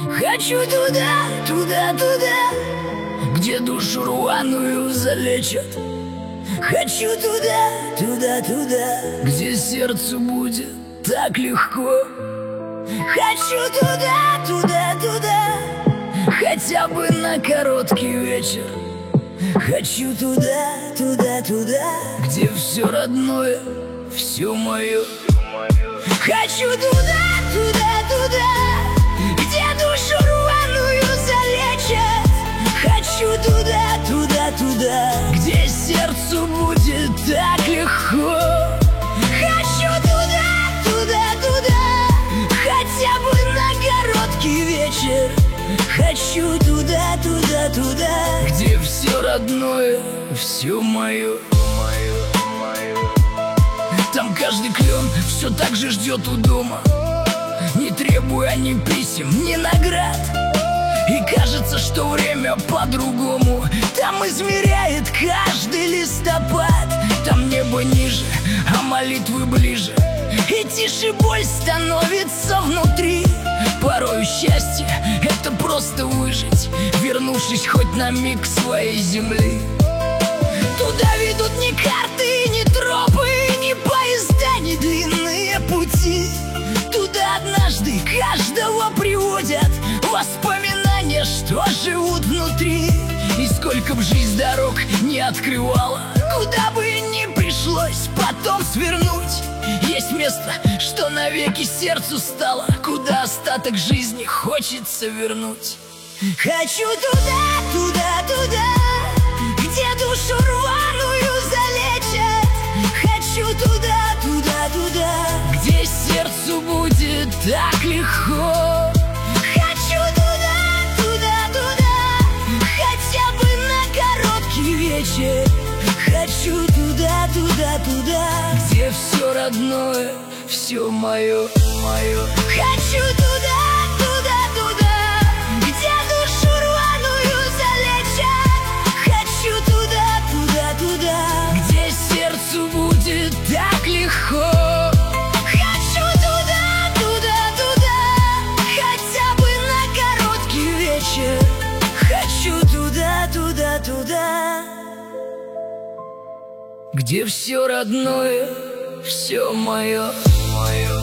Хочу туда, туда, туда, где душу рваную залечат. Хочу туда, туда, туда, где сердцу будет так легко. Хочу туда, туда, туда, хотя бы на короткий вечер. Хочу туда, туда, туда, где все родное, все мое. Хочу туда, туда, туда, где душу рваную залечат. Хочу туда, туда, туда, где сердцу будет так легко. Хочу туда, туда, туда, хотя бы на короткий вечер. Хочу туда, туда, туда, где все родное, все мое. Там каждый клен все так же ждет у дома, не требуя ни писем, ни наград. И кажется, что время по-другому там измеряет каждый листопад. Там небо ниже, а молитвы ближе, и тише боль становится внутри. Порою счастье — это просто выжить, вернувшись хоть на миг к своей земли. Туда ведут ни карты, ни тропы, ни поезда, ни длинные пути. Туда однажды каждого приводят воспоминания, что живут внутри. И сколько б жизнь дорог не открывала, куда бы ни пришлось потом свернуть, есть место, что навеки сердцу стало, куда остаток жизни хочется вернуть. Хочу туда, туда, туда, где душу рваную залечат. Хочу туда, туда, туда, где сердцу будет так легко. Хочу туда, туда, туда, хотя бы на короткий вечер. Хочу туда, туда, туда, где все родное, все мое. Хочу туда, туда, туда, где душу рваную залечат. Хочу туда, туда, туда, где сердцу будет так легко. Хочу туда, туда, туда, хотя бы на короткий вечер. Хочу туда, туда, туда, где все родное, все мое.